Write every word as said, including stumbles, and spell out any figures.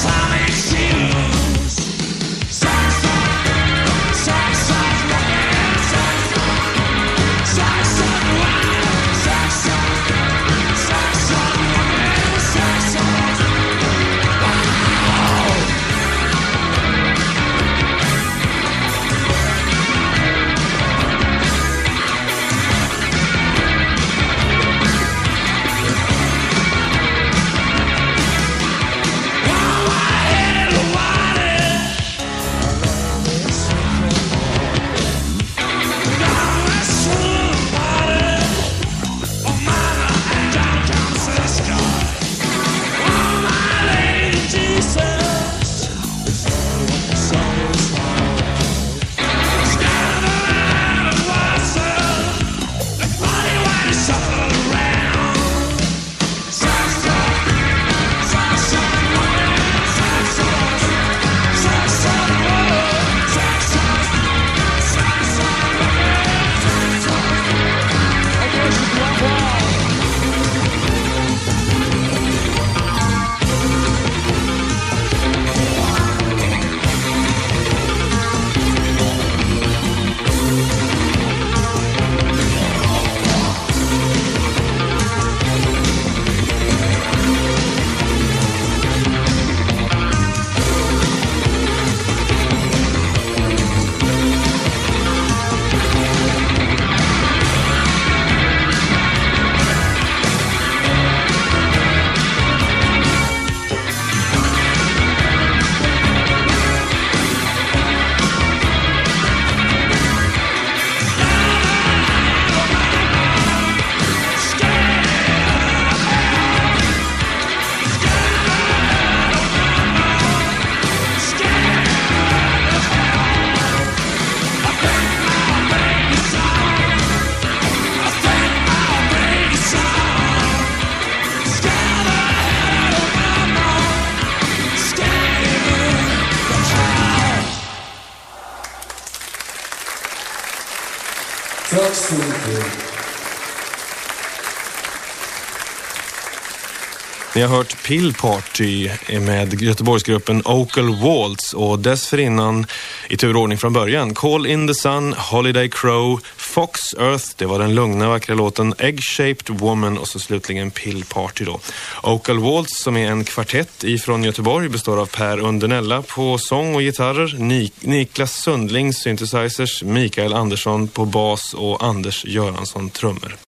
Tack så mycket. Ni har hört Pill Party med Göteborgsgruppen Ocal Waltz och dessförinnan i turordning från början Call in the Sun, Holiday Crow, Fox Earth, det var den lugna vackra låten Egg-Shaped Woman och så slutligen Pill Party då. Ocal Waltz som är en kvartett ifrån Göteborg består av Per Undernella på sång och gitarrer, Nik- Niklas Sundling synthesizers, Mikael Andersson på bas och Anders Göransson trummor.